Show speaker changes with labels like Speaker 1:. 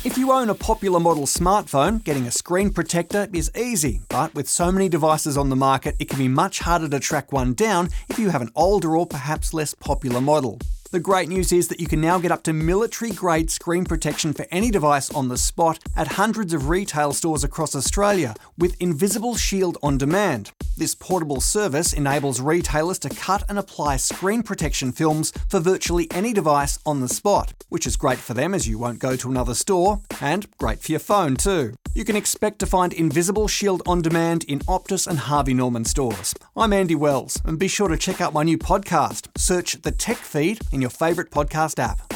Speaker 1: If you own a popular model smartphone, getting a screen protector is easy, but with so many devices on the market, it can be much harder to track one down if you have an older or perhaps less popular model. The great news is that you can now get up to military-grade screen protection for any device on the spot at hundreds of retail stores across Australia with Invisible Shield On Demand. This portable service enables retailers to cut and apply screen protection films for virtually any device on the spot, which is great for them as you won't go to another store, and great for your phone too. You can expect to find Invisible Shield On Demand in Optus and Harvey Norman stores. I'm Andy Wells, and be sure to check out my new podcast. Search The Tech Feed in your favourite podcast app.